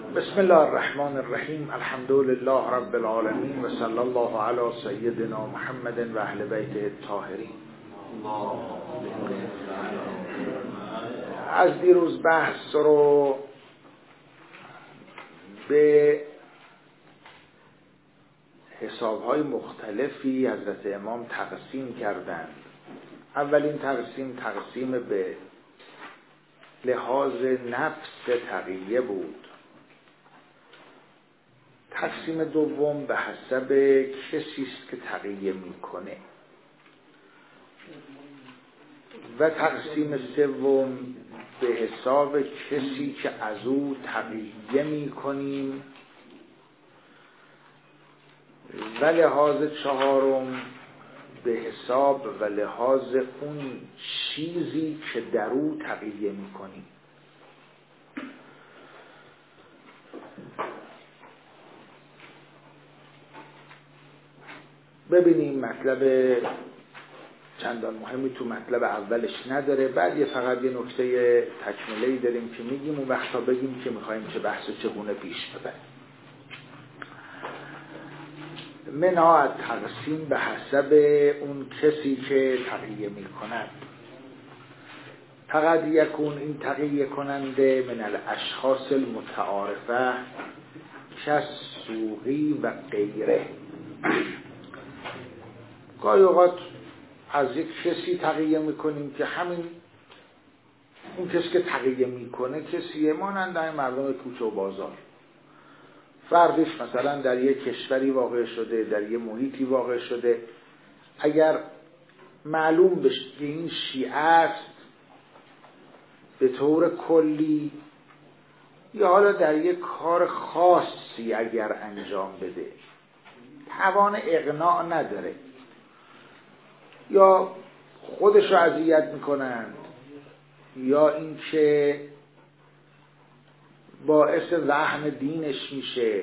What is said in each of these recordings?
بسم الله الرحمن الرحیم. الحمد لله رب العالمین و صلی الله علی سیدنا محمد و اهل بیته الطاهرین. از دیروز بحث رو به حسابهای مختلفی حضرت امام تقسیم کردند. اولین تقسیم به لحاظ نفس تقیه بود. تقسیم دوم به حسب کسی است که تقیه میکنه و تقسیم سوم به حساب کسی که از او تقیه میکنیم و لحاظ چهارم به حساب و لحاظ اون چیزی که در او تقیه میکنیم. ببینیم مطلب چندان مهمی تو مطلب اولش نداره. بعد فقط یه نکته تکمله‌ای داریم که میگیم اون وقتا بگیم که میخوایم چه بحث چگونه پیش ببریم. منها تقسیم به حسب اون کسی که تقیه میکند. فقط یکون این تقیه کننده من الاشخاص المتعارفه کالسوقی و غیره. گاهی اوقات از یک کسی تقیه میکنیم که همین اون کسی که تقیه میکنه کسیه مانند این مردم کوچه و بازار. فرقش مثلا در یک کشوری واقع شده، در یک محیطی واقع شده. اگر معلوم بشه که این شیعه است به طور کلی، یا حالا در یک کار خاصی اگر انجام بده توان اقناع نداره یا خودش رو اذیت میکنند یا اینکه باعث وهن دینش میشه،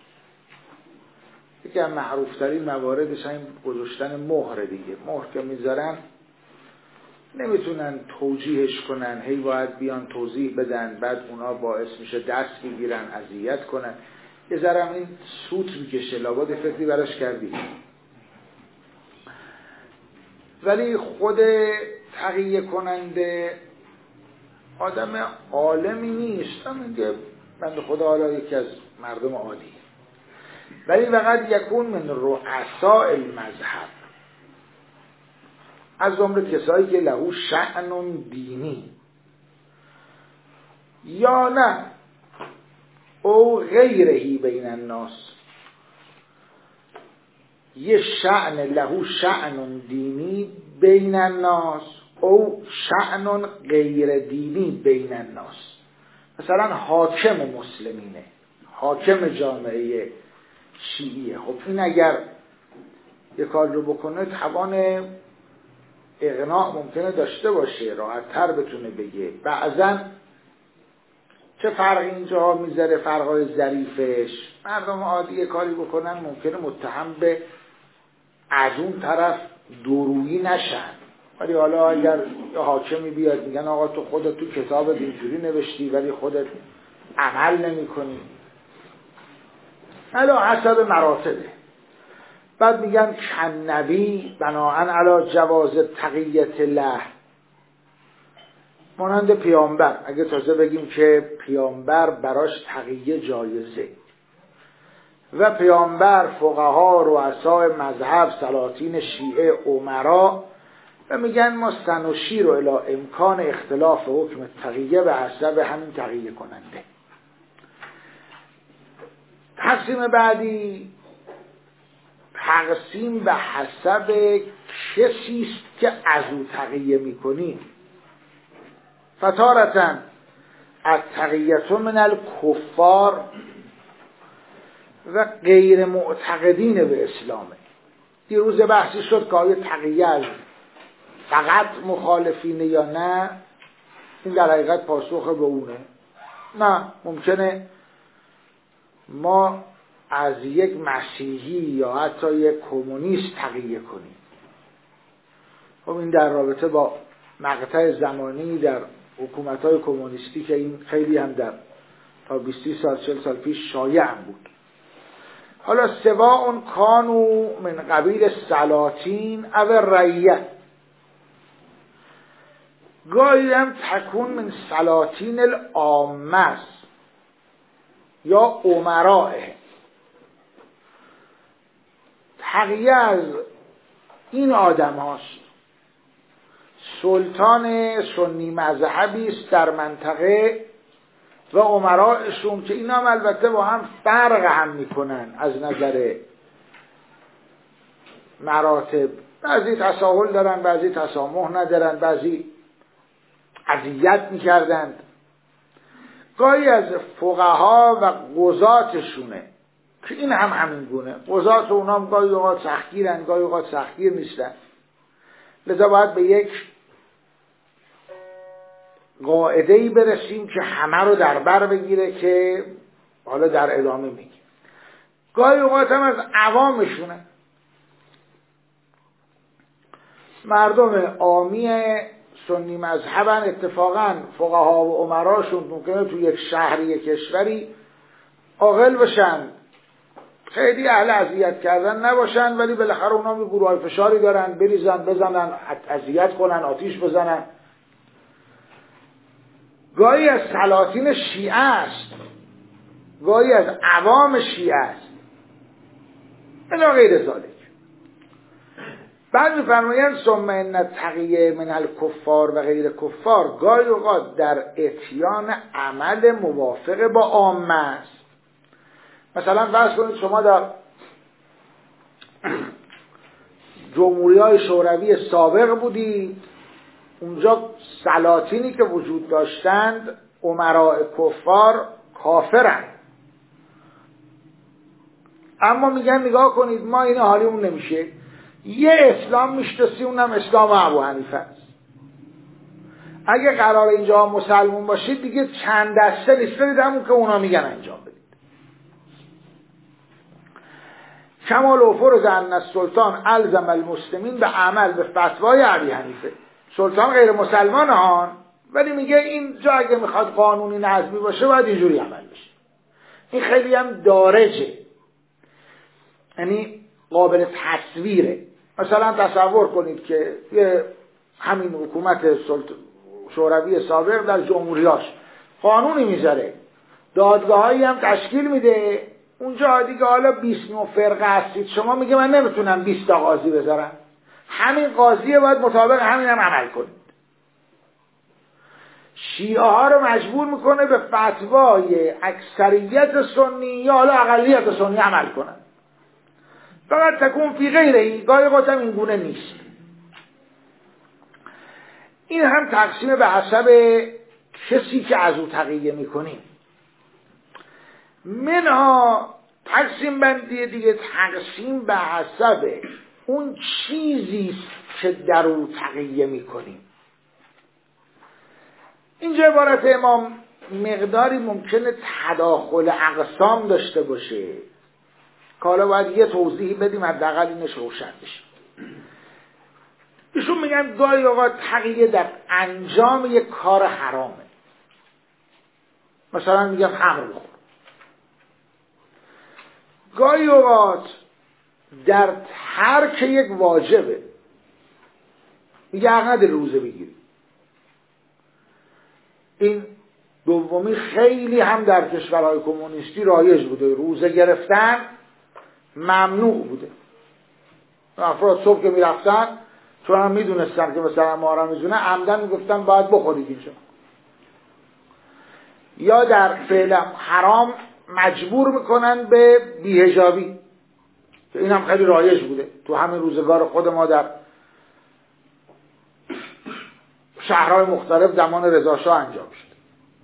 یکی از معروفترین مواردش این گذاشتن مهر دیگه. مهر که میذارن نمیتونن توجیهش کنن، هی باید بیان توضیح بدن، بعد اونا باعث میشه دست بگیرن اذیت کنن، یه ذره این سوت میکشه، لابد فکری براش کردی. ولی خود تقیه کننده آدم عالمی نیست، میگه بنده خدا حالا یکی از مردم عادی، ولی فقط یکون من رؤساء المذهب، از جمله کسایی که له شأن دینی یا نه او غیرهی بین الناس، یه شأن له شأن دینی بین الناس او شأن غیر دینی بین الناس. مثلا حاکم مسلمینه، حاکم جامعه شیعیه. خب این اگر یه کار رو بکنه توان اقناع ممکنه داشته باشه، راحت تر بتونه بگه. بعضا چه فرقی اینجا میذاره، فرقای ظریفش، مردم عادی کاری بکنن ممکنه متهم به از اون طرف دورویی نشن. ولی حالا اگر یه حاکمی بیاد میگن آقا تو خودت تو کتابت اینجوری نوشتی ولی خودت عمل نمی کنی، علا حسب مراتبه. بعد میگن کنبی بناهن علا جواز تقییت له، مانند پیامبر. اگه تازه بگیم که پیامبر براش تقییه جایزه و پیامبر، فقها، رؤسای مذهب، سلاطین شیعه، امرا، و میگن ما سنشیر الی امکان اختلاف حکم تقیه به حسب همین تقیه کننده. تقسیم بعدی تقسیم به حسب کسی است که از او تقیه میکنیم. فتارتن التقیة من الکفار و غیر معتقدین به اسلامه. دیروز بحثی شد که آیا تقیه از فقط مخالفینه یا نه. این در حقیقت پاسخ به اونه. نه، ممکنه ما از یک مسیحی یا حتی یک کمونیست تقیه کنیم. خب این در رابطه با مقطع زمانی در حکومت‌های کمونیستی که این خیلی هم در تا 20 سال 40 سال پیش شایع بود. حالا سواء کانوا من قبیل سلاطین او رعیه، گاهی هم تکون من سلاطین العامه یا امرائه. تقیه از این آدم هاست، سلطان سنی مذهبی است در منطقه و امرائشون که اینا هم البته با هم فرق هم میکنن از نظر مراتب، بعضی تساهل دارن، بعضی تسامح ندارن، بعضی اذیت میکردند. گاهی از فقها و قضاتشونه که این هم همین گونه، قضات و اونا گاهی اوقات سختگیرن، گاهی اوقات سختگیر نیستن. لذا باید به یک قاعده‌ای برسیم که همه رو در بر بگیره که حالا در ادامه میگیم. گاهی اوقات هم از عوامشونه، مردم عامی سنی مذهبن. اتفاقا فقها و امراشون ممکنه تو یک شهر یک کشوری عاقل بشن، خیلی اهل اذیت کردن نباشن، ولی بالاخره اونا می گروهای فشاری دارن، بریزن بزنن، اذیت کنن، آتیش بزنن. گاهی از سلاطین شیعه است، گاهی از عوام شیعه است، الا غیر ذالک. بعد می‌فرمایند ثم ان التقیه من الکفار و غیر کفار، گاهی اوقات در اتیان عمل موافق با عامه است. مثلا فرض کنید شما در جمهوری‌های شوروی سابق بودید، اونجا سلاطینی که وجود داشتند امراء کفار کافرند، اما میگن نگاه کنید ما این حالیمون نمیشه، یه اسلام میشناسی، اونم اسلام ابو حنیفه است. اگه قرار اینجا مسلمون باشید دیگه چند دسته نیست، برید همون که اونا میگن انجام بدید. کمال و فرض ان السلطان الزم المسلمین به عمل به فتوای ابی حنیفه. سلطان غیر مسلمان هان، ولی میگه اینجا اگه میخواد قانونی نظمی باشه باید اینجوری عمل بشه. این خیلی هم دارجه، یعنی قابل تصویره. مثلا تصور کنید که همین حکومت شوروی سابق در جمهوریاش قانونی میذاره، دادگاهایی هم تشکیل میده، اونجا دیگه حالا 29 فرقه هستید، شما میگه من نمیتونم 20 تا قاضی بذارم، همین قاضیه باید مطابق همین هم عمل کنید. شیعه ها رو مجبور میکنه به فتوای اکثریت سنی یا حالا اقلیت سنی عمل کنن، فقط تکون فی غیره، گاهی اوقات هم این گونه نیست. این هم تقسیم به حسب کسی که از او تقیه میکنیم. منها تقسیم بندی دیگه، تقسیم به حسب اون چیزی که در او تقیه میکنیم. اینجا عبارت امام مقداری ممکنه تداخل اقسام داشته باشه که حالا باید یه توضیحی بدیم حداقل اینش روشن بشه. ایشون میگن گاهی اوقات تقیه در انجام یک کار حرامه، مثلا میگم خمر بخور. گاهی اوقات در ترک یک واجبه، میگه حق نداری روزه بگیری. این دومی خیلی هم در کشورهای کمونیستی رایج بوده، روزه گرفتن ممنوع بوده. افراد صبح که میرفتن چون هم میدونستن که مثلا ما را میزونه، عمدن میگفتن باید بخورید اینجا. یا در فعل حرام مجبور میکنن به بی‌حجابی، که این هم خیلی رایج بوده تو همین روزگار خود ما در شهرهای مختلف زمان رضا شاه انجام شد.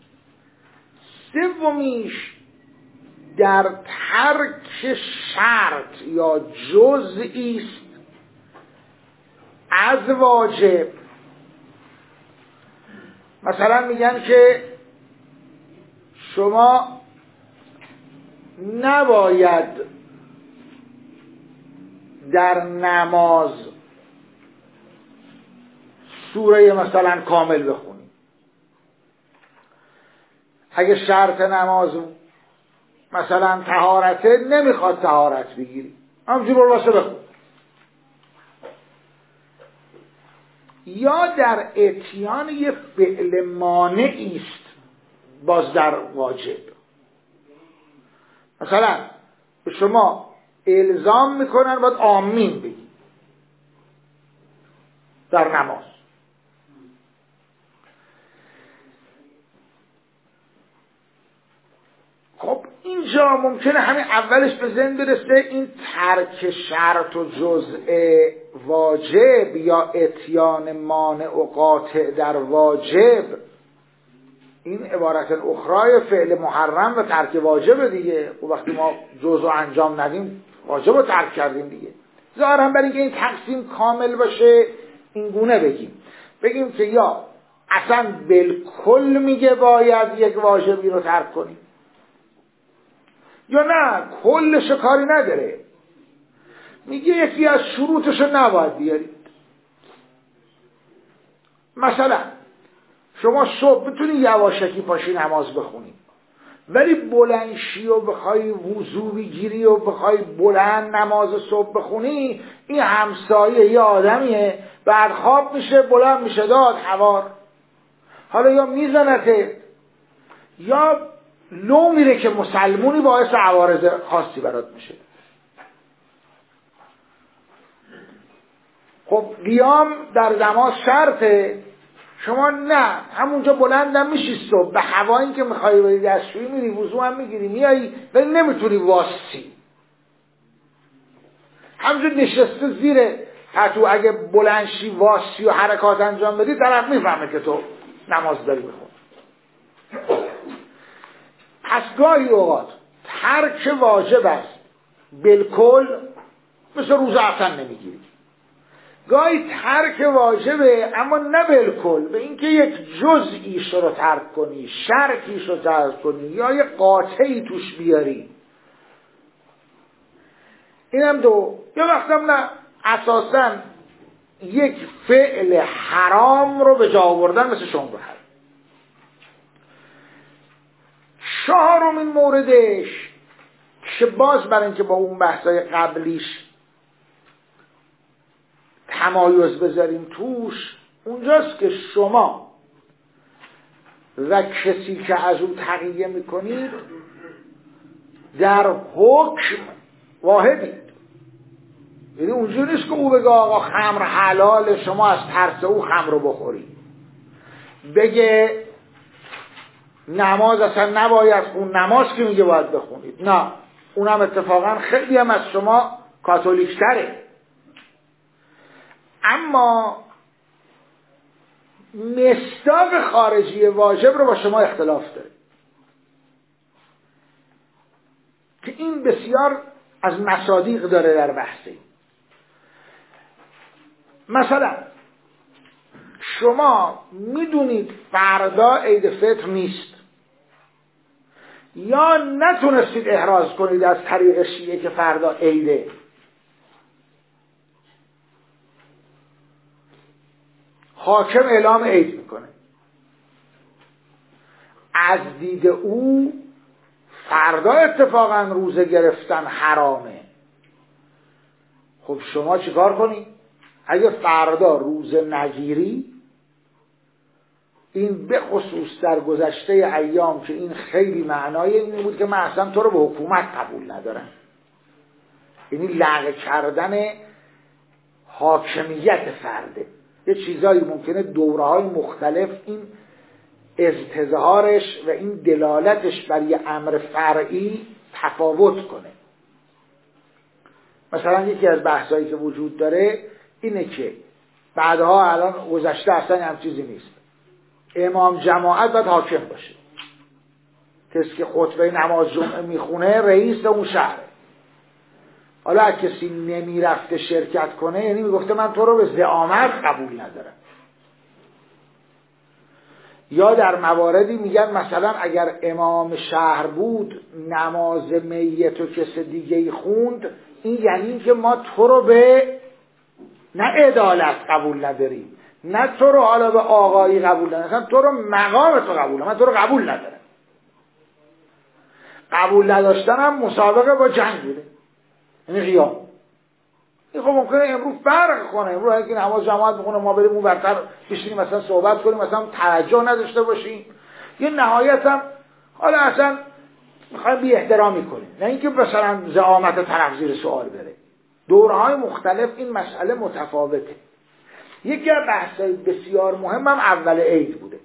سومیش در ترک شرط یا جزئی است از واجب. مثلا میگن که شما نباید در نماز سوره مثلا کامل بخونی. اگه شرط نماز مثلا طهارته، نمیخواد طهارت بگیری، همجور برو واسه بخون. یا در اتیان یه فعل مانعی است باز در واجب. مثلا به شما الزام میکنن باید آمین بگی در نماز. خب اینجا ممکنه همین اولش به ذهن برسه این ترک شرط و جزء واجب یا اتیان مانع و قاطع در واجب، این عبارت الاخرای فعل محرم و ترک واجب دیگه. و وقتی ما جزء انجام ندیم واجب رو ترک کردیم دیگه. ظاهرا برای اینکه این تقسیم کامل باشه این گونه بگیم که یا اصلا بالکل میگه باید یک واجبی رو ترک کنیم، یا نه کلش کاری نداره، میگه یکی از شروطش نباید بیارید. مثلا شما صبح میتونی یواشکی پاشی نماز بخونی، ولی بلندشی و بخوای وضو بگیری و بخوای بلند نماز صبح بخونی، این همسایه یه آدمیه بعد خواب میشه بلند میشه داد حوار، حالا یا میزنته یا لو میره که مسلمونی باعث عوارض خاصی برات میشه. خب قیام در نماز شرطه، شما نه همونجا بلندم میشی صبح به هوایی که میخوایی بری دستشویی میری وضو هم میگیری میایی، ولی نمیتونی واسی، همونجا نشسته زیر پتو، اگه بلندشی واسی و حرکات انجام بدی طرف میفهمه که تو نماز داری بخون. پس گاهی اوقات ترک واجب است بالکل، مثل روزه اصلا نمیگیری. گاهی ترک واجبه اما نه بالکل، به اینکه یک جزئیش رو ترک کنی، شرطیش رو ترک کنی یا یک قاطعی توش بیاری. اینم دو. یا وقتم نه اساساً یک فعل حرام رو به جا آوردن مثل شنبه. چهارمین موردش که باز برای اینکه با اون بحثای قبلیش تمایز بذاریم توش، اونجاست که شما و کسی که از اون تقیه میکنید در حکم واحدید. یعنی اونجوری نیست که او بگه آقا خمر حلال، شما از ترس او خمر رو بخورید، بگه نماز اصلا نباید خون، نماز که میگه باید بخونید. نه، اونم اتفاقا خیلی هم از شما کاتولیک تره. اما مصداق خارجی واجب رو با شما اختلاف داره که این بسیار از مصادیق داره در بحثی. مثلا شما میدونید فردا عید فطر نیست، یا نتونستید احراز کنید از طریق شیعه که فردا عیده، حاکم اعلام عید میکنه، از دید او فردا اتفاقا روزه گرفتن حرامه. خب شما چیکار کنید؟ اگه فردا روزه نگیری، این به خصوص در گذشته ایام که این خیلی معنای این بود که من اصلا تو رو به حکومت قبول ندارم، یعنی لغو کردن حاکمیت فرده. یه چیزایی ممکنه دوره‌های مختلف این اظهارش و این دلالتش بر یه امر فرعی تفاوت کنه. مثلا یکی از بحثایی که وجود داره اینه که بعدها الان گذشته اصلا هم چیزی نیست، امام جماعت باید حاکم باشه، کسی که خطبه نماز جمعه میخونه رئیس اون شهره. حالا اگه کسی نمیرفته شرکت کنه، یعنی میگفته من تو رو به زعامت قبول ندارم. یا در مواردی میگن مثلا اگر امام شهر بود نماز میت و کس دیگه خوند، این یعنی که ما تو رو به نه عدالت قبول نداریم، نه تو رو حالا به آقایی قبول ندارم، تو رو مقام تو قبول ندارم، من تو رو قبول ندارم. قبول نداشتن هم مسابقه با جنگ بوده، یعنی قیام. این خب ممکنه امروز فرق کنه، امروز اگه نماز جماعت بخونه ما بریم اون برتر بشینیم مثلا صحبت کنیم مثلا توجه نداشته باشیم، یه نهایت هم حالا اصلا میخوایم بی احترامی کنیم، نه اینکه مثلا زعامت طرف زیر سوال بره. دورهای مختلف این مسئله متفاوته. یکی از بحث‌های بسیار مهم هم اول عید بوده،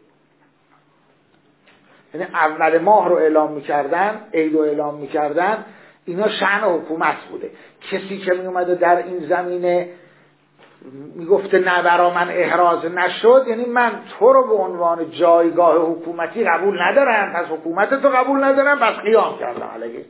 یعنی اول ماه رو اعلام میکردن، عید رو اعلام میکردن، اینا شأن حکومت بوده. کسی که میومده در این زمینه میگفته نه برا من احراز نشد، یعنی من تو رو به عنوان جایگاه حکومتی قبول ندارم، پس حکومت تو قبول ندارم، پس قیام کردم علیه.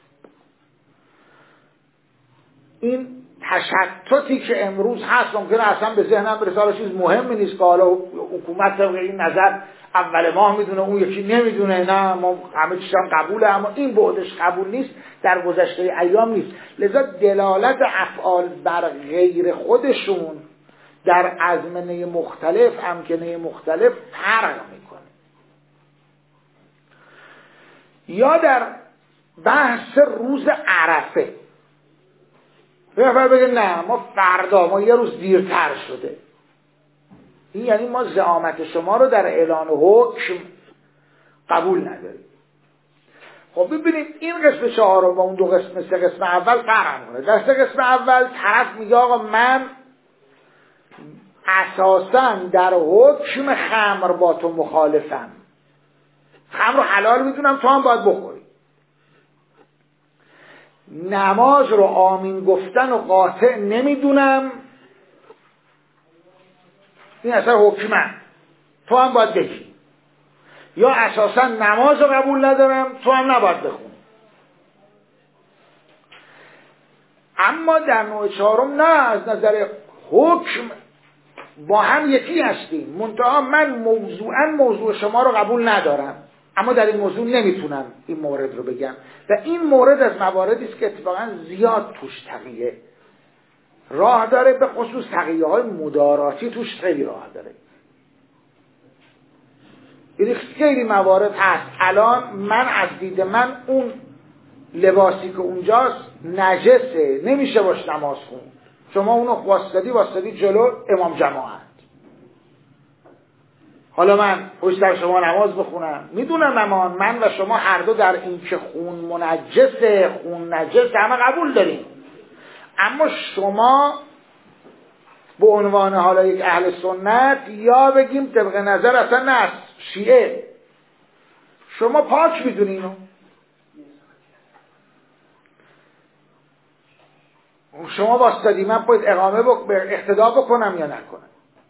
این تشتتی که امروز هست ممکنه اصلا به ذهنم برسه، حالا چیز مهمی نیست که حالا حکومت طبق این نظر اول ماه میدونه اون یکی نمیدونه، نه ما همه چیز هم قبوله، اما این بعدش قبول نیست، در گذشته ایام نیست. لذا دلالت افعال بر غیر خودشون در ازمنه مختلف، امکنه مختلف فرق میکنه. یا در بحث روز عرفه یه نفر بگه نه ما فردا، ما یه روز دیرتر شده، این یعنی ما زعامت شما رو در اعلان حکم قبول نداریم. خب ببینیم این قسم چهارم با اون دو قسم سه قسم اول فرق کنه. در سه قسم اول طرف میگه آقا من اساساً در حکم خمر با تو مخالفم، خمر رو حلال میدونم، تو هم باید بخوری. نماز رو آمین گفتن و قاطع نمیدونم، این اصلا حکمه، تو هم باید بگی. یا اساسا نماز رو قبول ندارم، تو هم نباید بخونی. اما در نوع چهارم نه، از نظر حکم با هم یکی هستیم، منتها من موضوع شما رو قبول ندارم، اما در این موضوع نمیتونم این مورد رو بگم. و این مورد از مواردی است که اتفاقا زیاد توش تقیه راه داره، به خصوص تقیه های مداراتی توش خیلی راه داره. یعنی خیلی موارد هست الان من از دید من اون لباسی که اونجاست نجسه، نمیشه باش نماز خون، شما اونو واسطادی جلو امام جماعت، حالا من پشت در شما نماز بخونم، میدونم امان من و شما هر دو در این که خون منجسه خون نجسه همه قبول داریم، اما شما به عنوان حالا یک اهل سنت یا بگیم طبق نظر اصلا نه شیعه، شما پاک میدونی اینو، شما واسطادی من باید اقتدا بکنم یا نکنم.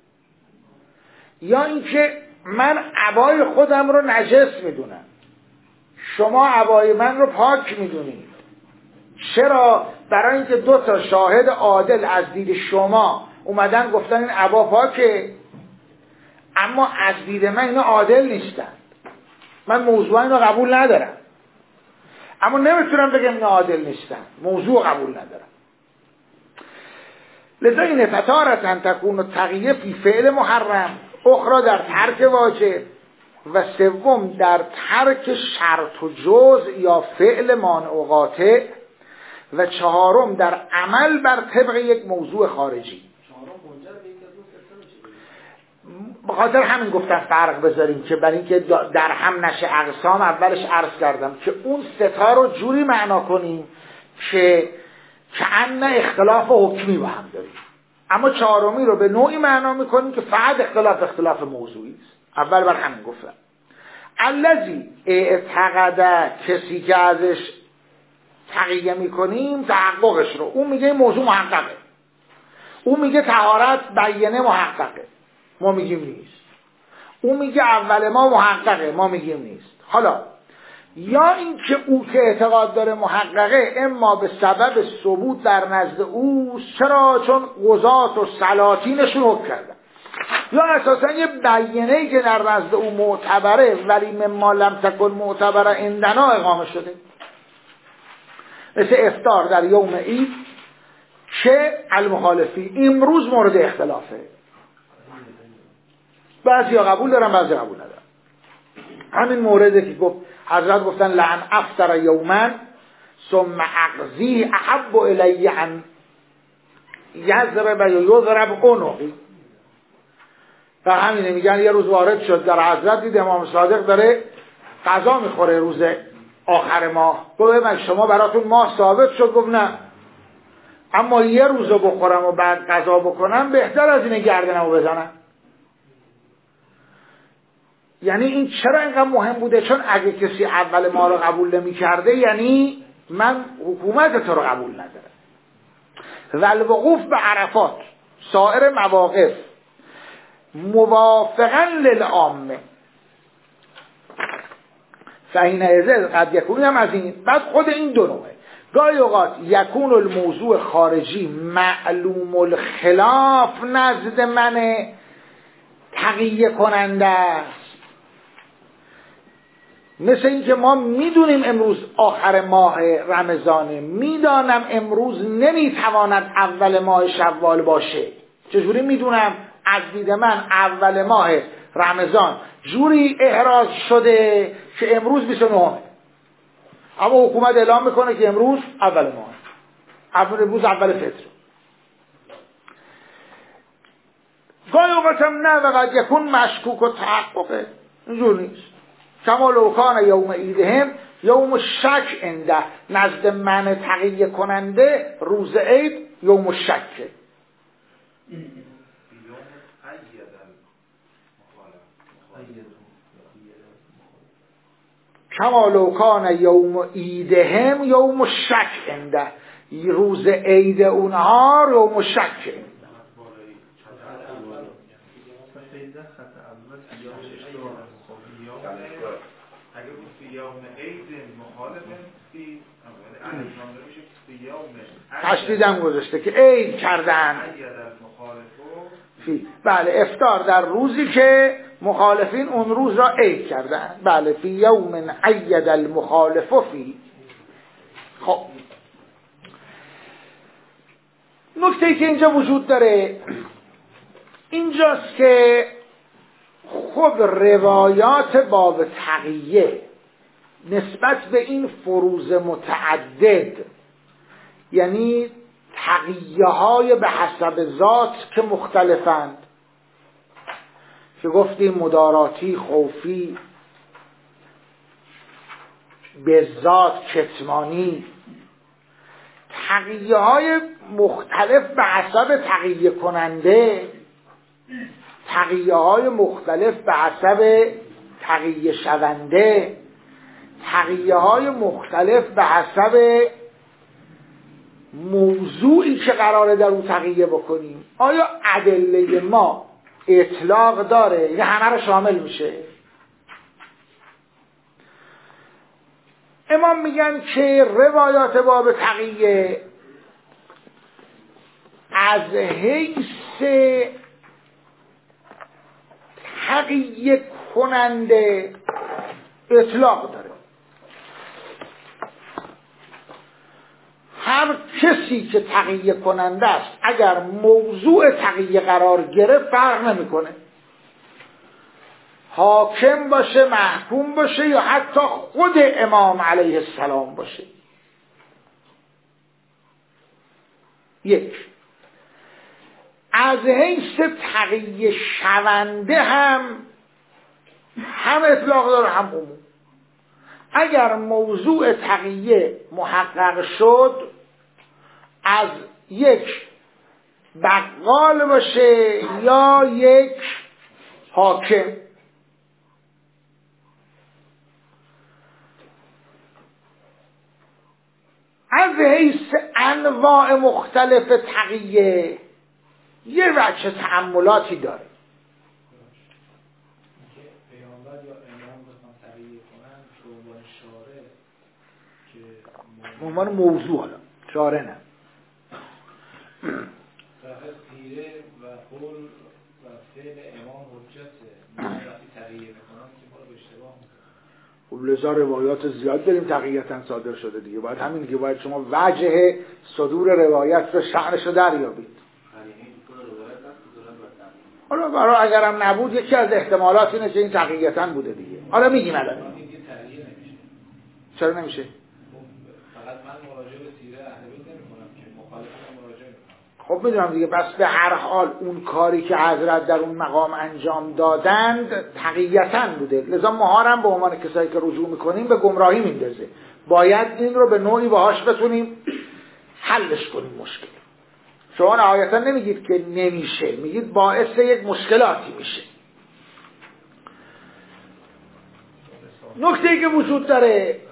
یا اینکه من عبای خودم رو نجس میدونم، شما عبای من رو پاک میدونید. چرا؟ برای اینکه دو تا شاهد عادل از دید شما اومدن گفتن این عبا پاکه، اما از دید من اینا عادل نیستن، من موضوع اینو قبول ندارم، اما نمیتونم بگم اینا عادل نیستن، موضوع قبول ندارم. لذا این فتارة تکون تقیه فی فعل محرم، اخرى در ترک واجب، و سوم در ترک شرط و جزء یا فعل مانع و قاطع، و چهارم در عمل بر طبق یک موضوع خارجی. به خاطر همین گفتم فرق بذاریم که برای اینکه در هم نشه اقسام، اولش عرض کردم که اون ستا رو جوری معنا کنیم که کأن اختلاف حکمی با هم داریم، اما چهارمی رو به نوعی معنا میکنیم که فقط اختلاف موضوعی است. اول بر همین گفتم الذی اعتقد، کسی که ازش تقیه میکنیم تحققش رو، اون میگه موضوع محققه، اون میگه طهارت بیانه محققه، ما میگیم نیست. اون میگه اول ما محققه، ما میگیم نیست. حالا یا این که او که اعتقاد داره محققه اما به سبب ثبوت در نزد او، چرا؟ چون قضات و سلاطینشون حکم کردن، یا اساسا یه بیانه‌ای که در نزد او معتبره ولی مما لم تکن معتبره عندنا اقامه شده، مثل افطار در یوم عید که المخالفی امروز مورد اختلافه، بعضی ها قبول دارن بعضی قبول ندارن. همین مورده که گفت حضرت گفتن لعن افطر یوما ثم اقضیه احب الی ان یضرب یضرب عنقی. در همینه میگن یه روز وارد شد در حضرت، دید امام صادق داره غذا میخوره روز آخر ماه. گفت من شما براتون ماه ثابت شد؟ گفت نه، اما یه روزو بخورم و بعد غذا بکنم بهتر از اینه گردنمو بزنم. یعنی این چرا اینقدر مهم بوده؟ چون اگه کسی اول ما رو قبول نمی کرده یعنی من حکومت تو رو قبول ندارم. و الوقوف به عرفات سایر مواقف موافقا للعامه فهین ازل قد یکونی هم از این. بعد خود این دو نوعه، گاهی اوقات یکون الموضوع خارجی معلوم الخلاف نزد من تقیه کننده است، مثل این که ما میدونیم امروز آخر ماه رمضانه، میدانم امروز نمیتواند اول ماه شوال باشه. چجوری میدونم؟ از دید من اول ماه رمضان جوری احراز شده که امروز 29، اما حکومت اعلام میکنه که امروز اول ماه، امروز اول فطر. گاهی اوقات هم نه، وقت یکون مشکوک و تحققه، اینجور نیست. کما لو کان یوم عیدهم یوم شک عنده، نزد من تقیه کننده روز عید یوم شکه. کما لو کان یوم عیدهم یوم شک عنده، روز عید اونها یوم شکه. اگه بود فی یوم عید مخالف فی تشدیدم گذاشته که عید کردن فی، بله، افطار در روزی که مخالفین اون روز را عید کردن. بله، فی یوم عید المخالف فی. خب نکته‌ای که اینجا وجود داره اینجاست که خب روایات باب تقیه نسبت به این فروض متعدد، یعنی تقیه های به حسب ذات که مختلفند، که گفتیم مداراتی، خوفی، به ذات، کتمانی، تقیه های مختلف به حسب تقیه کننده، تقیه های مختلف به حسب تقیه شونده، تقیه های مختلف به حسب موضوعی که قراره در اون تقیه بکنیم. آیا ادله ما اطلاق داره یا همه رو شامل میشه؟ امام میگن که روایات باب تقیه از حیث تقیه کننده اطلاق داره. هر کسی که تقیه کننده است اگر موضوع تقیه قرار گرفت فرق نمیکنه، حاکم باشه، محکوم باشه، یا حتی خود امام علیه السلام باشه. یک، از حیث تقیه شونده هم اطلاق داره هم عموم. اگر موضوع تقیه محقق شد، از یک بقال باشه یا یک حاکم، از حیث انواع مختلف تقیه یه وجه تأملاتی داره. عنوان موضوع، حالا شارع نه، غیره و قول و فعل امام حجته، وقتی تقیه میکنن که ما رو به اشتباه میکنن. خب لذا روایات زیاد داریم تقییتاً صادر شده دیگه. باید همین که باید شما وجه صدور روایت رو، شأنش رو دریابید. حالا برای اگرم نبود یکی از احتمالات اینه که این تقییتاً بوده دیگه. حالا میگیم الان چرا نمیشه؟ فقط من مراجعه به سیره اهل بیت نمی‌کنم که مخالفان مراجعه می‌کنم. خب میدونم دیگه، بس به هر حال اون کاری که حضرت در اون مقام انجام دادند تقییتاً بوده، لذا ما هم به عنوان کسایی که رجوع میکنیم به گمراهی میندازه. باید این رو به نوعی باهاش بتونیم حلش کنیم مشکل. شما نهایتا نمیگید که نمیشه، میگید باعث یک مشکلاتی میشه. نکته‌ای که وجود داره،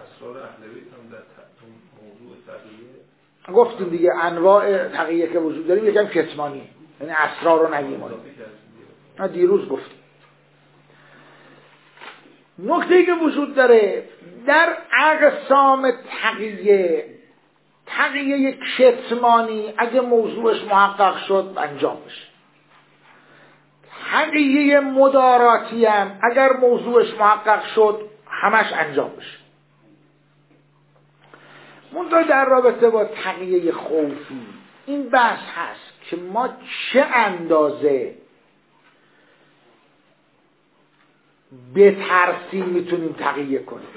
گفتیم دیگه انواع تقیه که وجود داریم، یکم کتمانی، یعنی اسرار رو نگیم. دیروز گفتیم. نکته‌ای که وجود داره در اقسام تقیه کتمانی اگه موضوعش محقق شد انجام بشه، تقیه مداراتی هم اگر موضوعش محقق شد همش انجام بشه. منتها در رابطه با تقیه خوفی این بحث هست که ما چه اندازه به ترسیم میتونیم تقیه کنیم.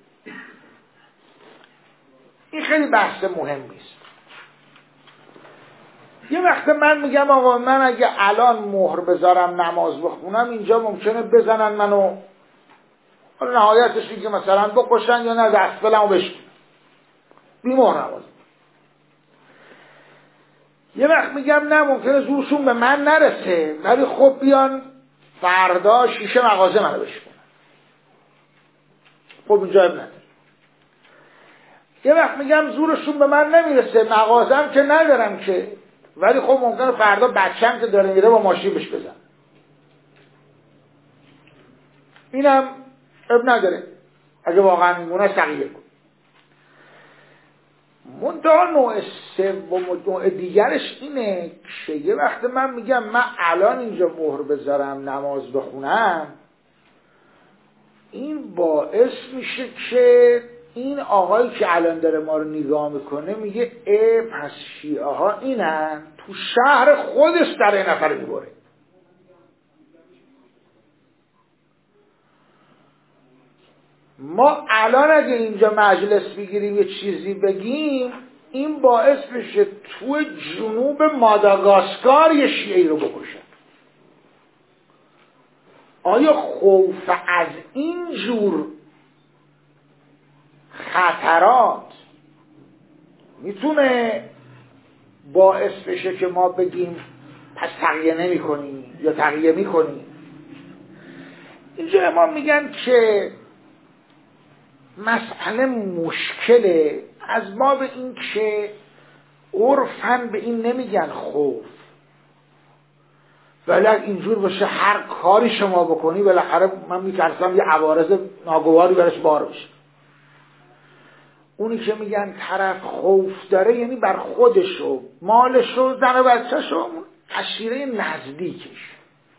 این خیلی بحث مهمی است. یه وقت من میگم آقا من اگه الان مهر بذارم نماز بخونم اینجا ممکنه بزنن منو، حالا نهایتش اینکه مثلا بکشن یا نه دست بلمو بشکنن، بی مهر نماز. یه وقت میگم نه ممکنه زورشون به من نرسه ولی خب بیان فردا شیشه مغازه منو بشکنن، خب اینجا اب نداره. یه وقت میگم زورشون به من نمیرسه، مغازم که ندارم که، ولی خب ممکنه فردا بچه‌م که داره میره با ماشین بهش بزن، اینم اب نداره اگه واقعا میمونه تقیه کن. منتها نوع سوم و نوع دیگرش اینه که یه وقت من میگم من الان اینجا مهر بذارم نماز بخونم، این باعث میشه که این آقایی که الان داره ما رو نگاه میکنه میگه پس شیعه ها اینن، تو شهر خودش در این نفر میبره. ما الان اگه اینجا مجلس بگیریم یه چیزی بگیم این باعث میشه تو جنوب ماداگاسکار یه شیعه‌ای رو بکشن. آیا خوف از این جور خطرات میتونه باعث بشه که ما بگیم پس تقیه نمی کنیم یا تقیه می کنیم؟ اینجا امام میگن که مسئله مشکله، از ما به این که عرفاً به این نمیگن خوف، ولی اینجور باشه هر کاری شما بکنی بالاخره من میترسم یه عوارض ناگواری برش بار بشه. اونی که میگن طرف خوف داره یعنی بر خودش و مالش و زن و بچه‌ش و عشیره نزدیکش.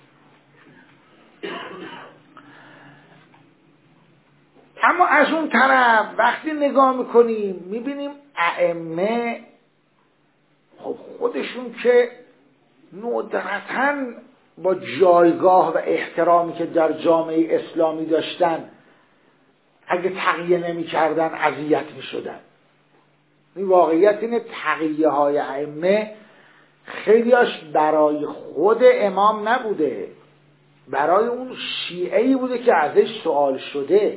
اما از اون طرف وقتی نگاه میکنیم میبینیم ائمه خب خودشون که ندرتاً با جایگاه و احترامی که در جامعه اسلامی داشتن اگه تقیه نمی کردن اذیت می شدن. این واقعیت اینه تقیه های ائمه خیلیاش برای خود امام نبوده، برای اون شیعه‌ای بوده که ازش سوال شده.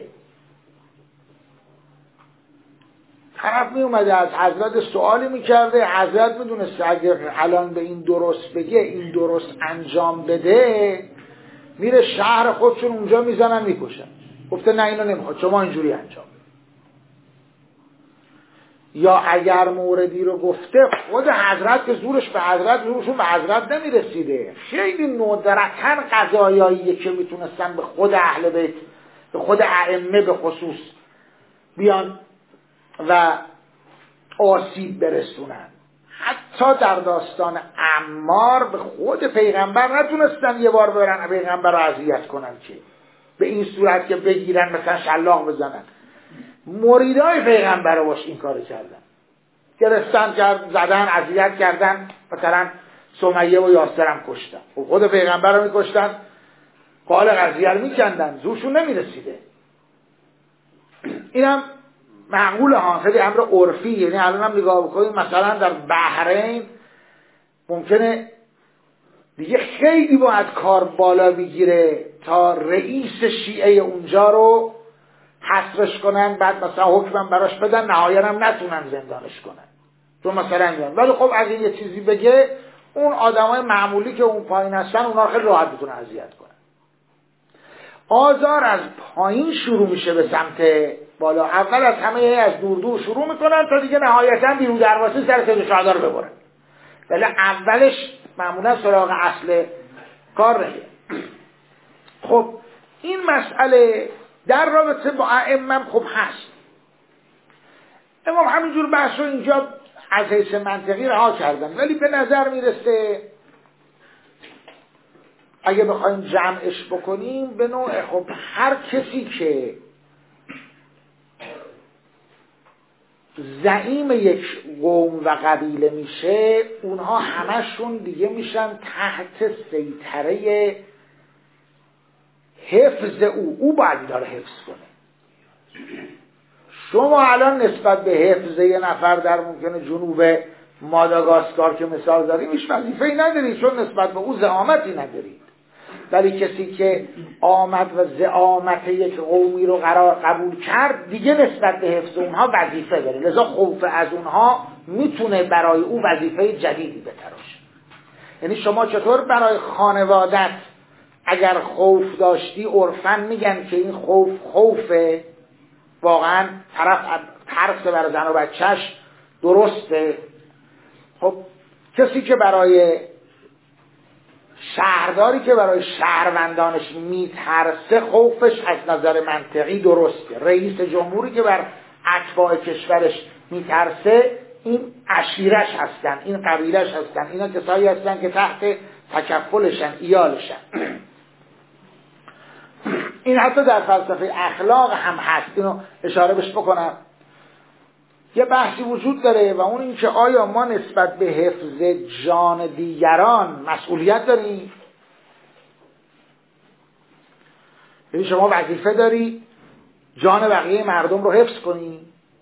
طرف می اومده از حضرت سوالی می کرده، حضرت می دونسته اگر الان به این درست بگه این درست انجام بده میره شهر خودشون اونجا میزنن میکشن. گفته نه اینو نمیخواد شما اینجوری انجام بده. یا اگر موردی رو گفته خود حضرت که زورش به حضرت زورشون به حضرت نمیرسیده، خیلی ندرتاً قضایاییه که میتونستن به خود اهل بیت به خود ائمه به خصوص بیان و آسیب برسونن. حتی در داستان عمار به خود پیغمبر نتونستن یه بار برن پیغمبر رو اذیت کنن که به این صورت که بگیرن مثلا شلاق بزنن. مریدای پیغمبر رو باش این کار کردن، گرفتن زدن اذیت کردن، مثلا سمیه و یاسرم کشتن. خود پیغمبر رو میکشتن، قال قضیه رو میکندن، زورشون نمیرسیده. اینم معقوله ها، خیلی امر عرفی. یعنی الان هم نگاه بکنید مثلا در بحرین ممکنه دیگه خیلی باید کار بالا بگیره تا رئیس شیعه اونجا رو حصرش کنن، بعد مثلا حکمم براش بدن، نهایت هم نتونن زندانش کنن چون مثلا زندان. ولی خب اگه یه چیزی بگه اون آدمای معمولی که اون پایین هستن اونا خیلی راحت میتونن اذیت کنن. آزار از پایین شروع میشه به سمت بالا. اول از همه از دور دور شروع میکنن تا دیگه نهایتا بیرون درواسی سر سید شهدا رو ببرن. ولی اولش معمولا سراغ اصل کار نمیره. خب این مسئله در رابطه با ائمه خب هست. امام همینجور بحث رو اینجا از حیث منطقی رها کردن، ولی به نظر میرسه اگه بخوایم جمعش بکنیم به نوع خب هر کسی که زعیم یک قوم و قبیله میشه اونها همشون دیگه میشن تحت سیطره حفظ او باید داره حفظ کنه. شما الان نسبت به حفظ یه نفر در ممکنه جنوب ماداگاسکار که مثال داریم هیچ وظیفه‌ای ندارید چون نسبت به او زعامتی ندارید. ولی کسی که آمد و زعامت یک قومی رو قبول کرد دیگه نسبت به حفظ اونها وظیفه داره، لذا خوف از اونها میتونه برای او وظیفه جدیدی بتراشه. یعنی شما چطور برای خانوادت اگر خوف داشتی عرفاً میگن که این خوفه واقعا طرف ترس بر زن و بچهش درسته. خب کسی که برای شهرداری که برای شهروندانش میترسه خوفش از نظر منطقی درسته. رئیس جمهوری که بر اتباع کشورش میترسه این عشیرش هستن، این قبیلش هستن، اینا کسایی هستن که تحت تکفلشن، ایالشن. این حتی در فلسفه اخلاق هم هست، اینو اشاره بهش بکنم. یه بحثی وجود داره و اون این که آیا ما نسبت به حفظ جان دیگران مسئولیت داریم؟ یعنی شما وظیفه داری جان بقیه مردم رو حفظ کنی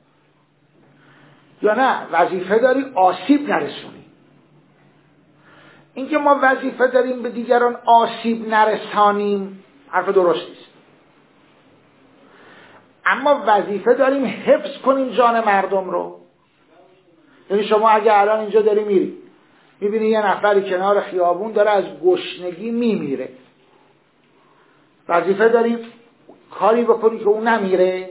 یا نه وظیفه داری آسیب نرسونی؟ این که ما وظیفه داریم به دیگران آسیب نرسانیم حرف درست نیست، اما وظیفه داریم حفظ کنیم جان مردم رو. یعنی شما اگه الان اینجا داری میری میبینی یه نفری کنار خیابون داره از گشنگی میمیره، وظیفه داری کاری بکنی که اون نمیره؟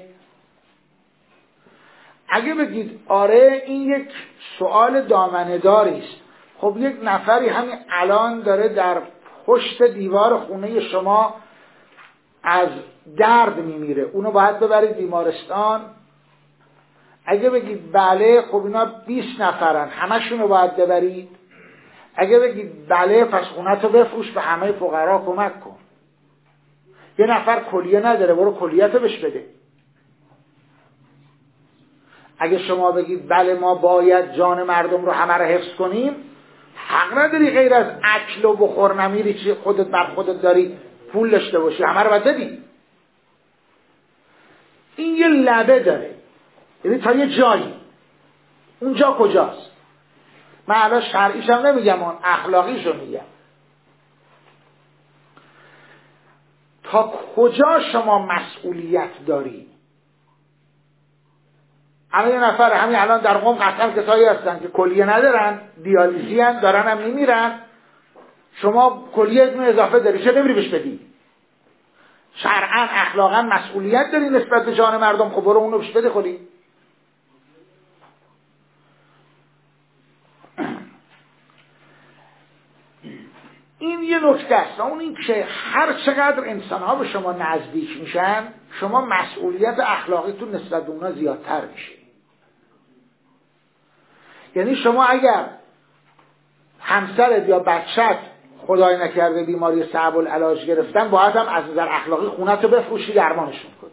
اگه بگید آره این یک سوال دامنه‌داری است، خب یک نفری همین الان داره در پشت دیوار خونه شما از درد میمیره، اونو باید ببرید بیمارستان؟ اگه بگید بله خب اینا 20 نفرن همشونو باید ببرید. اگه بگید بله پس خونتو بفروش به همه فقرا کمک کن. یه نفر کلیه نداره برو کلیه‌تو بهش بده. اگه شما بگید بله ما باید جان مردم رو همه رو حفظ کنیم، حق نداری غیر از اکل و بخور نمیری چی خودت بر خودت داری پول داشته باشی، همه رو باید بدی. این یه لبه داره، یعنی تا یه جایی. اونجا کجاست؟ من الان شرعیشم نمیگم، اون اخلاقیشو میگم. تا کجا شما مسئولیت داری؟ الان یه نفر همین الان در قم قطعا کسایی هستن که کلیه ندارن، دیالیزی هن، دارن هم میمیرن. شما کلیه اتون اضافه داری، چه نمیری بهش بدی؟ شرعاً اخلاقاً مسئولیت داری نسبت به جان مردم، خب برو اونو بهش بده خودی. این یه نکته است. اون این که هر چقدر انسان‌ها به شما نزدیک میشن شما مسئولیت اخلاقیتون نسبت به اونها زیادتر میشه. یعنی شما اگر همسرت یا بچت خدای نکرده بیماری صعب العلاج گرفتن باید هم از نظر اخلاقی خونتو بفروشی درمانشون کنی.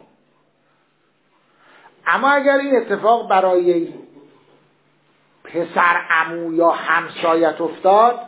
اما اگر این اتفاق برای پسر عمو یا همسایت افتاد،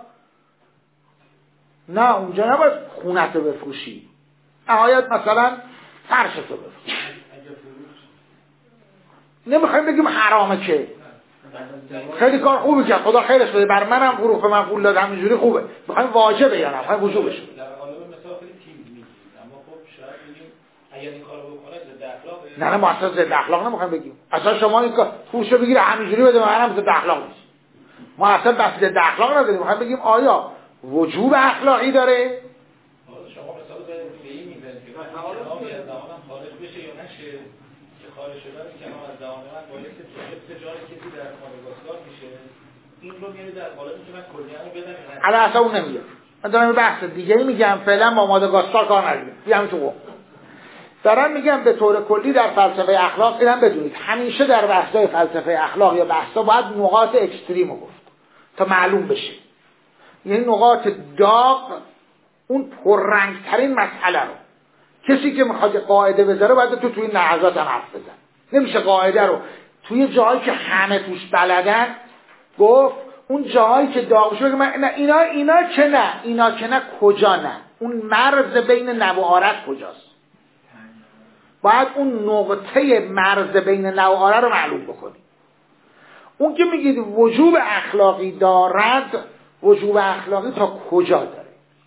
نه اونجا نباید خونتو بفروشی، نهایت مثلا فرشتو بفروشی. نمیخوایم بگیم حرامه که خیلی کار خوبی کرد خدا خیرش بده، بر منم حروف من پول داد همینجوری خوبه، میخوایم واجبه یا نه میخوایم وجوبش. در قالب مثلا خیلی تیز میگیم، اما خب شاید بگیم اگر این کارو بکنه ضد اخلاقه. نه ما اصلا ضد اخلاق نمیخوایم بگیم، اصلا شما این کار پولشو بگیره همینجوری بده منم ضد اخلاق نیست. ما اصلا بحث ضد اخلاق نداریم، میخوایم بگیم آیا وجوب اخلاقی داره؟ شما مثلا به این میزنید که کلامی از دهانم خارج بشه یا نشه، که خارج شدن کلام از دهان من باعث تجار کسی در ماداگاسکار میشه، این رو میاره در قالب که من کلیه‌مو بدم. الان اصلا اون نمیگه، من دارم بحث دیگه میگم، فعلا با ماداگاسکار کار نداریم، بیام تو دارم میگم به طور کلی در فلسفه اخلاق اینم بدونید همیشه در بحث‌های فلسفه اخلاق یا بحث‌ها باید نقاط اکستریمو گفت تا معلوم بشه، یعنی نقاط داغ، اون پررنگترین مسئله رو کسی که میخواد قاعده بذاره باید توی لحظات هم حرف بزن. نمیشه قاعده رو توی جایی که همه توش بلدن گفت، اون جایی که داغ بشه بگه من اینا که نه کجا نه، اون مرز بین نو و عارض کجاست، باید اون نقطه مرز بین نو و عارض رو معلوم بکنی. اون که میگید وجوب اخلاقی دارد، وجوب اخلاقی تا کجا داره؟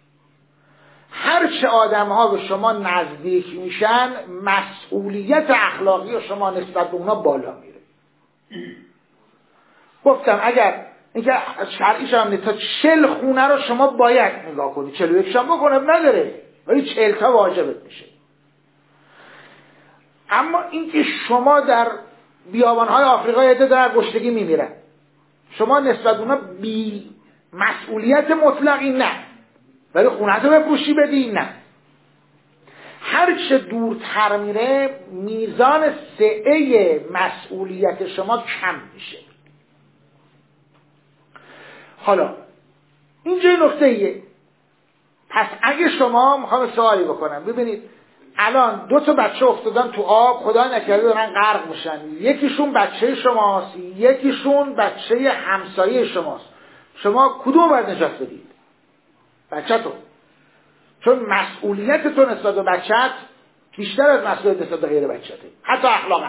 هرچه آدم ها به شما نزدیک میشن مسئولیت اخلاقی شما نسبت به اونا بالا میره. گفتم اگر اینکه شرعیش هم نیست تا 40 خونه رو شما باید نگاه کنی، 41 شم بکنه نداره ولی 40 تا واجبت میشه. اما اینکه شما در بیابانهای آفریقا عده در گشتگی میمیرن، شما نسبت اونا بی مسئولیت مطلقی نه، ولی خونت رو بپوشی بدی نه. هر چه دورتر میره میزان سعه مسئولیت شما کم میشه. حالا اینجا نکته ایه. پس اگه شما میخوام سوالی بکنم، ببینید الان 2 تا بچه افتادن تو آب، خدا نکرده دارن غرق میشن، یکیشون بچه شماست، یکیشون بچه همسایه شماست، شما کدوم باید نجات بدید؟ بچه تو، چون مسئولیت تو نسبت به بچت بیشتر از مسئولیت نسبت به غیر بچته، حتی اخلاقا.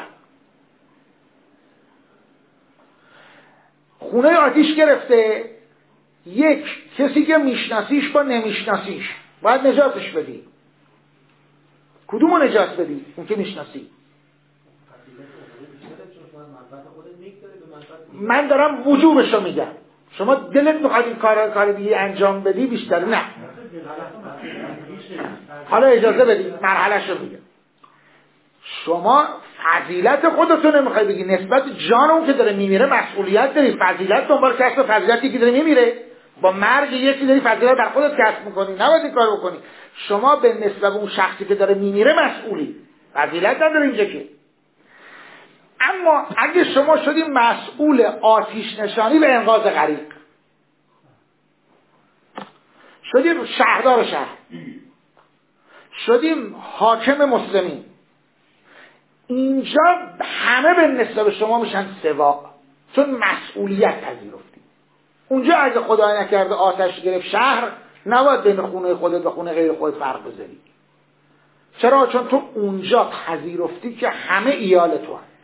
خونه آتیش گرفته، یک کسی که میشناسیش با نمیشناسیش باید نجاتش بدی، کدومو نجات بدی؟ اون که میشناسی. من دارم وجوبشو میگم، شما دلت میخواد این کار دیگه انجام بدی بیشتر نه. حالا اجازه بدید مرحله‌شو میگم. شما فضیلت خودتو نمیخوای بگی، نسبت جان اون که داره میمیره مسئولیت داری، فضیلت دنبال کسب فضیلتی که داره میمیره، با مرگ یکی داری فضیلت بر خودت کسب میکنی، نباید این کار بکنی. شما به نسبت اون شخصی که داره میمیره مسئولی، فضیلت نداره اینجا که. اما اگه شما شدیم مسئول آتش نشانی و انقاذ غریق، شدیم شهردار شهر، شدیم حاکم مسلمین، اینجا همه به نسبت شما میشن سوا، چون مسئولیت پذیرفتی. اونجا اگه خدای نکرده آتش گرفت شهر، نباید بین خونه خودت و خونه غیر خودت فرق بذاری. چرا؟ چون تو اونجا پذیرفتی که همه ایال تو هست.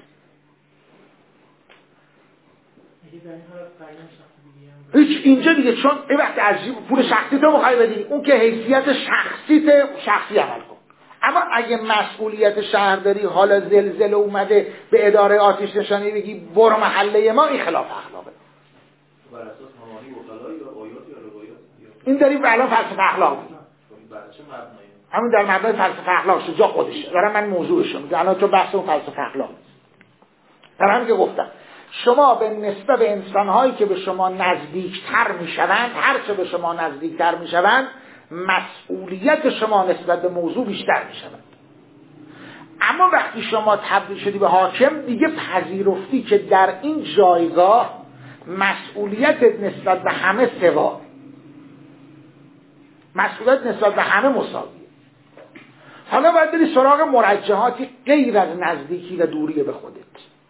هیچ اینجا دیگه، چون این وقت عجیب پول شخصی تو مخوای بدی، اون که حیثیت شخصی عمل کن. اما اگه مسئولیت شهرداری، حالا زلزله اومده به اداره آتش نشانی بگی برو محله ما، این خلاف اخلاقه. بر اساس معانی وکلا یا آیات یا روایات این داریم الان فلسفه اخلاق میگیم. بر چه مبنایی؟ همین در مبنای فلسفه اخلاق شو، جا خودشه. دارم من موضوعشو میگم الان، تو بحث اون فلسفه اخلاق نیست. در همین که گفتم شما به نسبت به انسان‌هایی که به شما نزدیکتر میشوند، هر چه به شما نزدیکتر میشوند مسئولیت شما نسبت به موضوع بیشتر میشود. اما وقتی شما تبدیل شدی به حاکم، دیگه پذیرفتی که در این جایگاه مسئولیت نسبت به همه سوا، مسئولیت نسبت به همه مساویه. حالا باید بری سراغ مرجحاتی غیر از نزدیکی و دوری به خودت.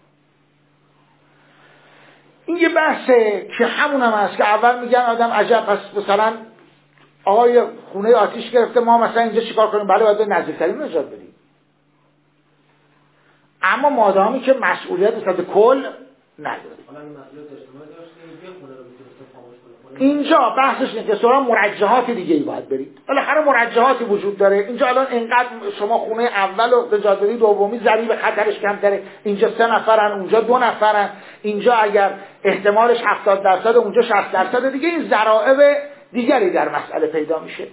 این یه بحثه که همون هم هست که اول میگن آدم عجب، پس مثلا آقای خونه آتیش گرفته، ما مثلا اینجا چیکار کنیم؟ بله باید به نزدیکترین نجات بدیم. اما مادامی که مسئولیت نسبت به کل نداره. اینجا بحثش اینه که سراغ مرجحات دیگه ای باید برید. بالاخره مرجحاتی وجود داره. اینجا الان اینقدر شما خونه اول و نجات بدی دومی ضریب خطرش کمتره، اینجا 3 نفرن اونجا 2 نفرن، اینجا اگر احتمالش 70% اونجا 60% دیگه، این ضرائب دیگری در مسئله پیدا میشه.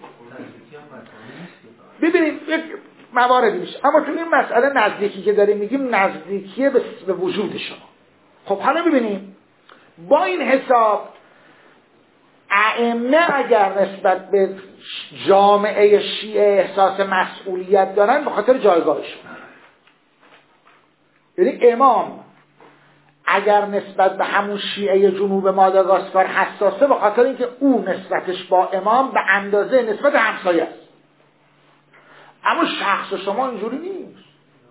ببینیم یک مواردی میشه، اما تو این مسئله نزدیکی که داریم میگیم نزدیکی به وجود شما. خب حالا ببینیم با این حساب ائمه اگر نسبت به جامعه شیعه احساس مسئولیت دارن به خاطر جایگاهشون، یعنی امام اگر نسبت به همون شیعه جنوب ماداگاسکار حساسه به خاطر اینکه او نسبتش با امام به اندازه نسبت همسایه است، اما شخص شما اینجوری نیست.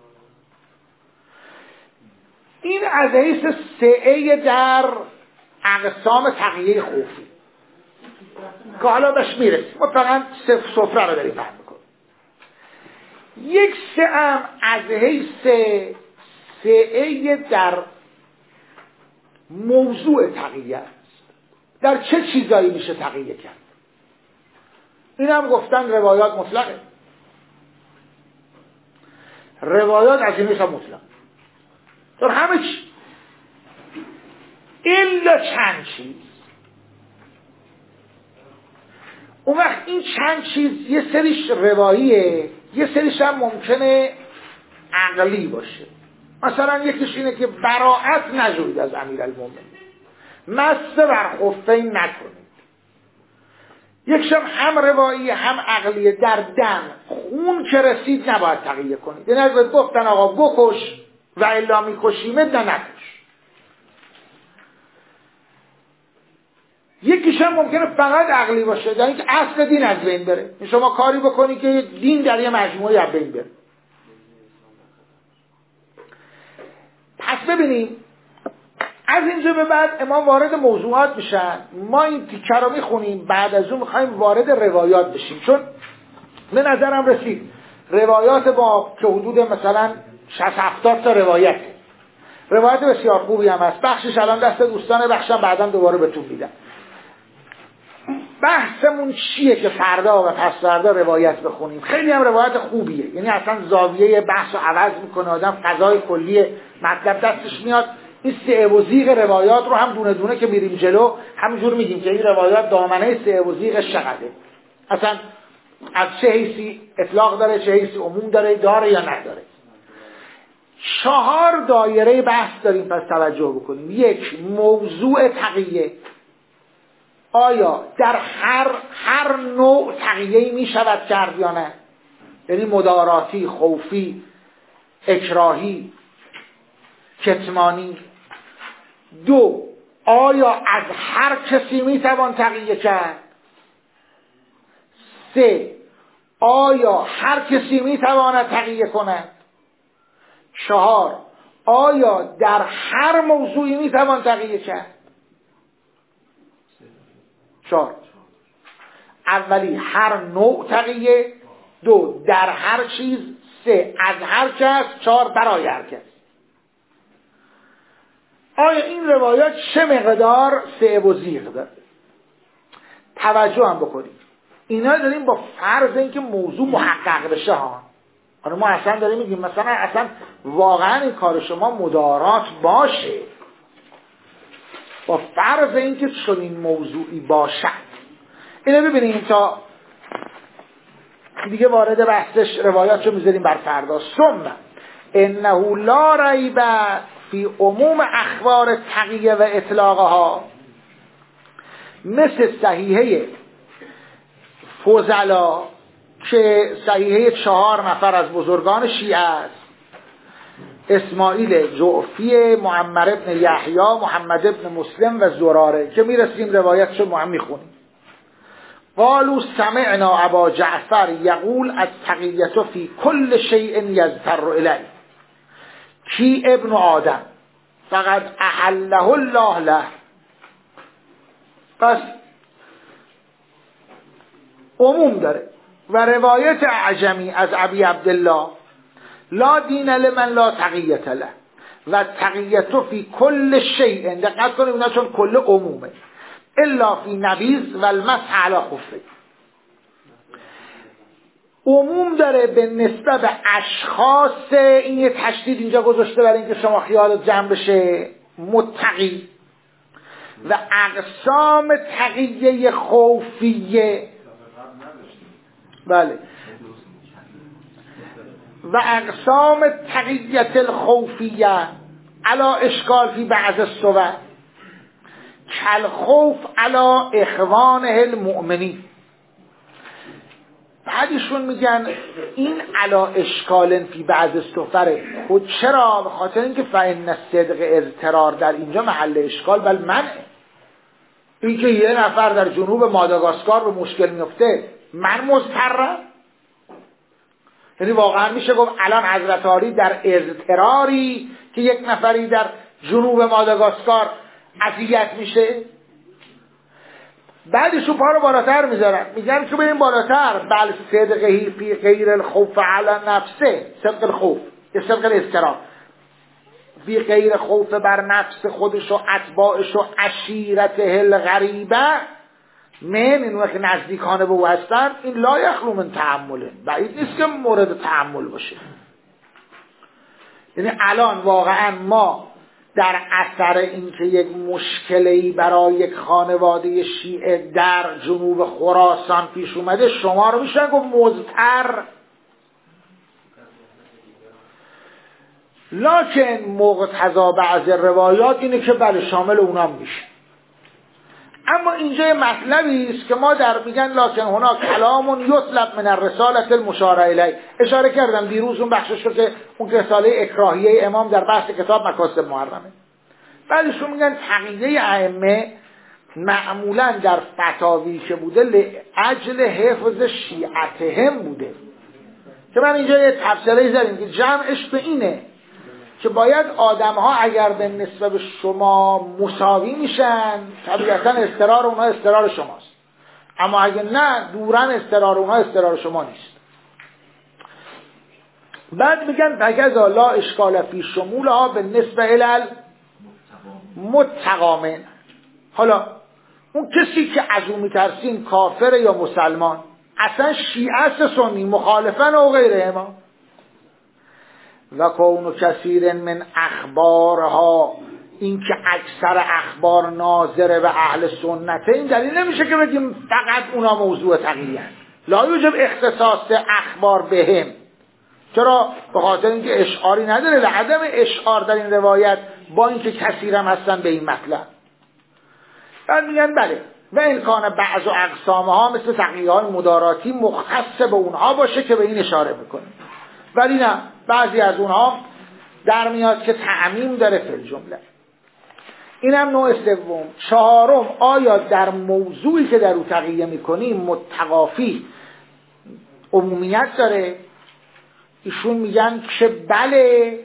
این از حیث سعه در اقسام تقیه خوفی که حالا بهش میرسیم، ما فقط سفره رو داریم فهم میکنیم. یک سعه از حیث سعه در موضوع تقیه است. در چه چیزایی میشه تقیه کرد؟ این هم گفتن روایات مطلقه. روایات از این حساب مطلق در همه چی الا چند چیز. اون وقت این چند چیز یه سریش رواییه، یه سریش هم ممکنه عقلی باشه. مثلا یکیش اینه که براءت نجوید از امیرالمومنین، مس بر خفین نکنید. یکیش هم روایی هم عقلیه. در دم خون که رسید نباید تقیه کنید، یعنی اگه گفتن آقا بکش و الا میکشیمت نه نکش. یکیش هم ممکنه فقط عقلی باشه، یعنی که اصل دین از بین بره. شما کاری بکنی که دین در یه مجموعه از بین بره. پس ببینیم از اینجا به بعد امام وارد موضوعات میشن. ما این تیکه رو میخونیم، بعد از اون میخوایم وارد روایات بشیم، چون به نظرم رسید روایات با که حدود مثلا 60-70 تا روایت بسیار خوبی هم هست. بخشش الان دست دوستان، بخشم بعدا دوباره بهتون میدم. بحثمون چیه که فردا و پس فردا روایت بخونیم. خیلی هم روایت خوبیه، یعنی اصلا زاویه بحث رو عوض میکنه، آدم فضای کلی مطلب دستش میاد. این سعه و زیغ روایات رو هم دونه دونه که میریم جلو همینجور میگیم که این روایات دامنه سعه و زیغش چقدره، اصلا از چه حیثی اطلاق داره، چه حیثی عموم داره یا نداره. 4 دایره بحث داریم، پس توجه بکنیم. 1 موضوع تقیه. آیا در هر نوع تقیه‌ای می شود کرد یا نه؟ یعنی مداراتی، خوفی، اکراهی، کتمانی. 2 آیا از هر کسی می توان تقیه کرد؟ 3 آیا هر کسی می تواند تقیه کند؟ 4 آیا در هر موضوعی می توان تقیه کرد؟ 4 اولی هر نوع تقیه، 2 در هر چیز، 3 از هر کس، 4 برای هر کس. آیا این روایات چه مقدار سعه و زیغ داره؟ توجه هم بکنید، اینا داریم با فرض اینکه موضوع محقق بشه ها. ما اصلا داریم میگیم مثلا اصلا واقعا این کار شما مدارات باشه، با فرض اینکه چنین موضوعی باشد. اینو ببینیم تا دیگه وارد بحثش روایات رو میذاریم بر فردا. ثم انه لا ریب فی عموم اخبار تقیه و اطلاقها، مثل صحیحه فضلا که صحیحه 4 نفر از بزرگان شیعه است، اسماعیل جعفی، معمر ابن یحیی، محمد ابن مسلم و زراره، که میرسیم روایتشو ما هم میخونیم. قالوا سمعنا ابا جعفر یقول التقیة فی کل شیء یضطر الیه کی ابن آدم فقد احله الله له. پس عموم داره. و روایت اعجمی از ابی عبدالله لا دین لمن لا تقیت له و تقیت فی کل شیء، دقت کنید اینا چون کل عمومه، الا فی نبیذ و المسح علی خفه. عموم داره به نسبت به اشخاص، این یه تشدید اینجا گذاشته برای اینکه شما خیالت جمع بشه، متقی، و اقسام تقیه خوفیه، بله، و اقسام تقیت الخوفیه علا اشکال فی بعض الصور کل خوف علا اخوانه المؤمنین. بعدشون میگن این علا اشکال فی بعض الصور. خود چرا؟ به خاطر اینکه فإن الصدق اضطرار در اینجا محل اشکال بل منع. این که یه نفر در جنوب ماداگاسکار به مشکل میفته من مضطرم، یعنی واقعا میشه گفت الان حضرت عالی در اضطراری که یک نفری در جنوب ماداگاسکار اذیت میشه؟ بعدشون پا رو بالاتر میذارن، میگن که بریم بالاتر، بل صدقه فی غیر الخوف علی نفسه، صدق الخوف یا صدق الاضطرار فی غیر خوف بر نفس خودش و اتباعش و عشیرته الغریبه من، اینو که نزدیکانه به او هستن، این لا یخلو من تحمله، بعید نیست که مورد تحمل باشه. یعنی الان واقعا ما در اثر اینکه یک مشکلی برای یک خانواده شیعه در جنوب خراسان پیش اومده، شما رو میشن گفت مضطر، لکن مقتضا بعض روایات اینه که بله شامل اونام میشه. اما اینجا یه مطلبی است که ما در میگن لکن هنا کلام یطلب من الرسالة المشار الیه. اشاره کردم دیروز اون بخشش رو که اون رساله اکراهیه امام در بحث کتاب مکاسب محرمه. بعدشون میگن تقییه ائمه معمولا در فتاوی که بوده لاجل حفظ شیعتهم بوده، که من اینجا یه تفسیری زدیم که جمعش به اینه که باید آدم‌ها اگر به نسبت به شما مساوی میشن، طبیعتاً اضطرار اونها اضطرار شماست، اما اگه نه دوراً اضطرار اونها اضطرار شما نیست. بعد میگن فکذا لا اشکال فی شمولها به نسبت الال متقامن. حالا اون کسی که از اون میترسین کافر یا مسلمان، اصلا شیعه سنی مخالفن و غیره امام، و کون کثیر من اخبارها، این که اکثر اخبار ناظره به اهل سنته، این دلیل نمیشه که بگیم فقط اونا موضوع تقییدن. لا یوجب اختصاص اخبار بهم. چرا؟ به خاطر اینکه اشعاری نداره، لعدم اشعار در این روایت با اینکه کثیرم هستن به این مطلب. بعد میگن بله و امکان بعض و اقسامها مثل تقییه های مداراتی مختص به اونها باشه که به این اشاره میکنه، ولی نه بعضی از اونها در میاد که تعمیم داره فی الجمله. اینم نوع سوم. چهارم، آیا در موضوعی که در او تقییه میکنیم متقافی عمومیت داره؟ ایشون میگن که بله،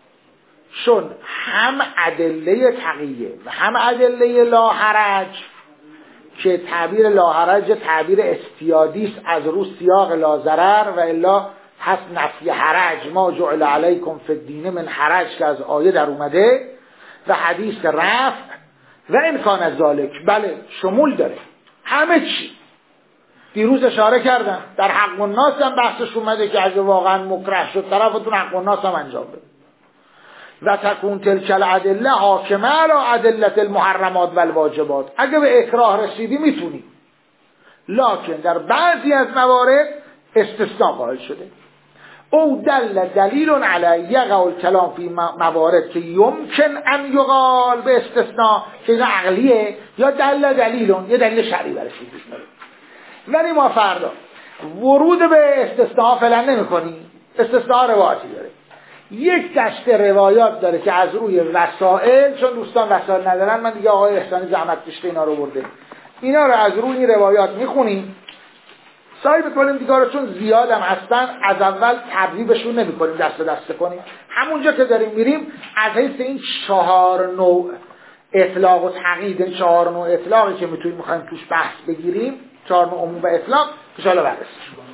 چون هم ادله تقییه و هم ادله لاحرج، که تعبیر لاحرج تعبیر استیادی است از رو سیاق لازرر و الا هست نفی حرج، ما جعل علیکم فی الدین من حرج که از آیه در اومده، و حدیث رفع و امکان ذالک، بله شمول داره همه چی. دیروز اشاره کردم در حق الناس هم بحثش اومده که اگه واقعا مکره شد طرفتون حق الناس هم انجام بده. و تکون تلک الادله حاکمه علی ادله المحرمات و الواجبات. اگه به اکراه رسیدی میتونی، لکن در بعضی از موارد استثناء قائل شده. او دلیل علی یقع الکلام فی موارد که یمکن ان یقال به استثناء، که این عقلیه، یا دلیلون، یه دلیل شرعی برسید. ولی ما فردا ورود به استثناء فعلا نمی کنیم. استثناء روایتی داره، یک دسته روایات داره که از روی وسائل، چون دوستان وسائل ندارن، من دیگه آقای احسانی زحمت کشته اینا رو برده، اینا رو از روی این روایات میخونیم، سعی بکنیم دیگه رو چون زیادم هستن از اول تبریبشون نمی کنیم، دست دسته کنیم، همونجا که داریم میریم از حیث این 4 نوع اطلاق و تقیید، این 4 نوع اطلاقی که میتونیم میخوایم توش بحث بگیریم، 4 نوع عموم و اطلاق، ان شاء الله بررسی.